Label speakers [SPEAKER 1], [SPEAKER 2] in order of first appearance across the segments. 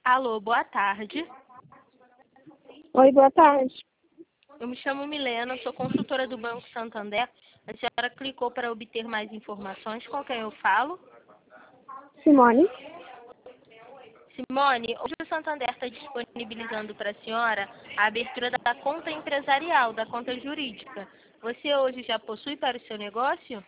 [SPEAKER 1] Alô, boa tarde.
[SPEAKER 2] Oi, boa tarde.
[SPEAKER 1] Eu me chamo Milena, sou consultora do Banco Santander. A senhora clicou para obter mais informações. Com quem eu falo?
[SPEAKER 2] Simone?
[SPEAKER 1] Simone, hoje o Santander está disponibilizando para a senhora a abertura da conta empresarial, da conta jurídica. Você hoje já possui para o seu negócio?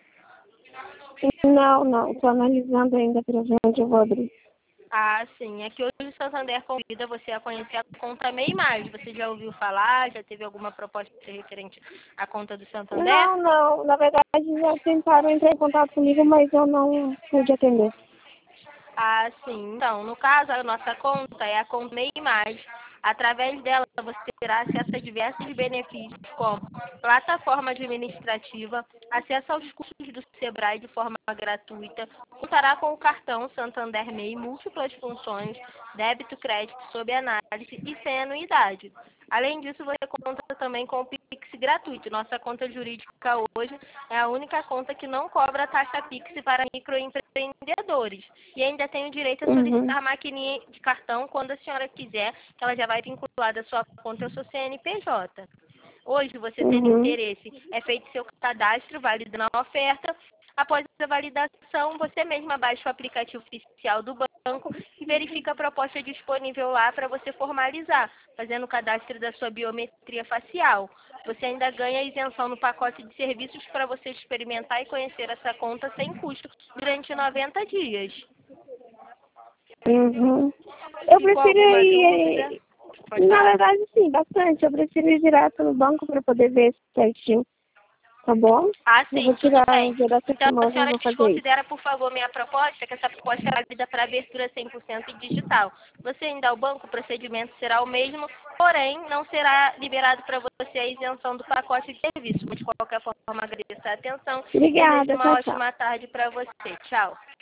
[SPEAKER 2] Não. Estou analisando ainda para ver onde eu vou abrir.
[SPEAKER 1] Ah, sim. É que hoje o Santander convida você a conhecer a conta MEI Mais. Você já ouviu falar? Já teve alguma proposta referente à conta do Santander?
[SPEAKER 2] Não. Na verdade, já tentaram entrar em contato comigo, mas eu não pude atender.
[SPEAKER 1] Ah, sim. Então, no caso, a nossa conta é a conta MEI Mais. Através dela, você terá acesso a diversos benefícios, como plataforma administrativa, acesso aos cursos do Sebrae de forma gratuita, contará com o cartão Santander MEI, múltiplas funções, débito, crédito, sob análise e sem anuidade. Além disso, você conta também com o Pix gratuito. Nossa conta jurídica hoje é a única conta que não cobra taxa Pix para microempreendedores. E ainda tem o direito a solicitar maquininha de cartão quando a senhora quiser, que ela já vai vinculada à sua conta ao seu CNPJ. Hoje, você tendo interesse, é feito seu cadastro, validando a oferta. Após a validação, você mesma baixa o aplicativo oficial do banco e verifica a proposta disponível lá para você formalizar, fazendo o cadastro da sua biometria facial. Você ainda ganha isenção no pacote de serviços para você experimentar e conhecer essa conta sem custo durante 90 dias.
[SPEAKER 2] Eu
[SPEAKER 1] Ficou
[SPEAKER 2] prefiro
[SPEAKER 1] alguma dúvida?
[SPEAKER 2] ir...
[SPEAKER 1] Pode
[SPEAKER 2] Na
[SPEAKER 1] falar.
[SPEAKER 2] verdade, sim, bastante. Eu prefiro ir direto no banco para poder ver certinho. Tá bom?
[SPEAKER 1] Ah,
[SPEAKER 2] Eu vou
[SPEAKER 1] sim, tudo
[SPEAKER 2] tirar
[SPEAKER 1] bem.
[SPEAKER 2] o dia da
[SPEAKER 1] Então, a
[SPEAKER 2] semana e
[SPEAKER 1] senhora
[SPEAKER 2] vou fazer isso.
[SPEAKER 1] desconsidera, por favor, minha proposta, que essa proposta é válida para abertura 100% digital. Você indo ao banco, o procedimento será o mesmo, porém, não será liberado para você a isenção do pacote de serviço. Mas, de qualquer forma, agradeço a atenção e desejo
[SPEAKER 2] Obrigada,
[SPEAKER 1] uma
[SPEAKER 2] tchau, tchau.
[SPEAKER 1] ótima tarde para você. Tchau.